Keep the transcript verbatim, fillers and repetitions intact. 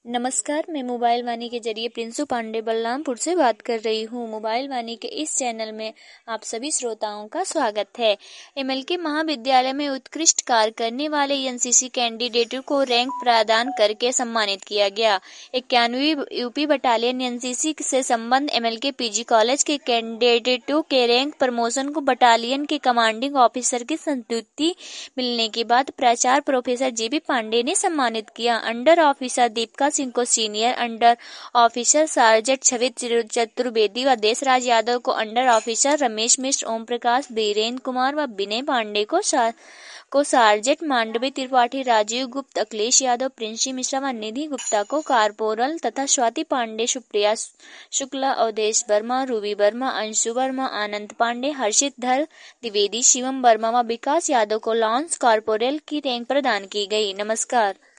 नमस्कार, मैं मोबाइल वाणी के जरिए प्रिंसू पांडे बलरामपुर से बात कर रही हूँ। मोबाइल वाणी के इस चैनल में आप सभी श्रोताओं का स्वागत है। एमएलके महाविद्यालय में उत्कृष्ट कार्य करने वाले एनसीसी कैंडिडेटों को रैंक प्रदान करके सम्मानित किया गया। इक्यानवी यूपी बटालियन एनसीसी से संबंध एमएलके पीजी कॉलेज के कैंडिडेटों के रैंक प्रमोशन को बटालियन के कमांडिंग ऑफिसर की संतुष्टि मिलने के बाद प्राचार्य प्रोफेसर जेबी पांडे ने सम्मानित किया। अंडर ऑफिसर दीपिका सिंह को senior under officer sergeant Chhavit Chaturvedi व देशराज यादव को अंडर ऑफिसर, रमेश मिश्र, ओम प्रकाश, बीरेन्द्र कुमार व विनय पांडे को को सार्जेंट, मांडवी त्रिपाठी, राजीव गुप्त, अखिलेश यादव, प्रिंसी मिश्रा व निधि गुप्ता को कारपोरल तथा स्वाति पांडे, सुप्रिया शुक्ला, अवधेश वर्मा, रूबी वर्मा, अंशु वर्मा, आनंद पांडे, हर्षित धर द्विवेदी, शिवम वर्मा व विकास यादव को लॉन्स कॉर्पोरल की रैंक प्रदान की गई। नमस्कार।